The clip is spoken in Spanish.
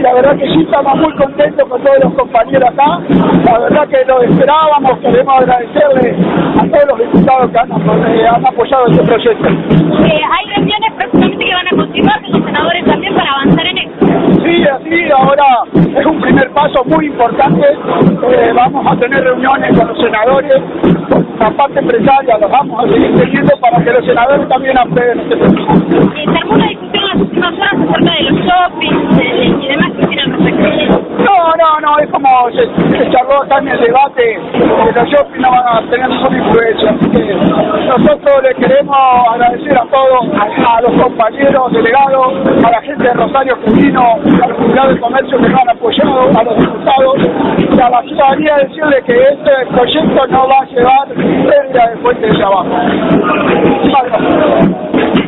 la verdad que sí estamos muy contentos con todos los compañeros acá, la verdad que lo esperábamos, queremos agradecerle a todos los diputados que han apoyado este proyecto. Hay reuniones próximamente que van a continuar con los senadores también para avanzar en esto. Sí, así ahora es un primer paso muy importante, vamos a tener reuniones con los senadores, con la parte empresaria, los vamos a seguir teniendo para que los senadores también aprueben este proyecto. ¿Se armó una discusión en las últimas horas acerca de los shoppings y demás que tienen respecto? No, es como se charló acá en el debate, los shoppings no van a tener ninguna influencia, así que nosotros le queremos agradecer a todos, a los compañeros delegados, a la gente de Rosario que vino, a los juzgados de comercio que nos han apoyado, a los diputados y a la ciudadanía decirle que este proyecto no va a llevar pérdida de fuente de trabajo.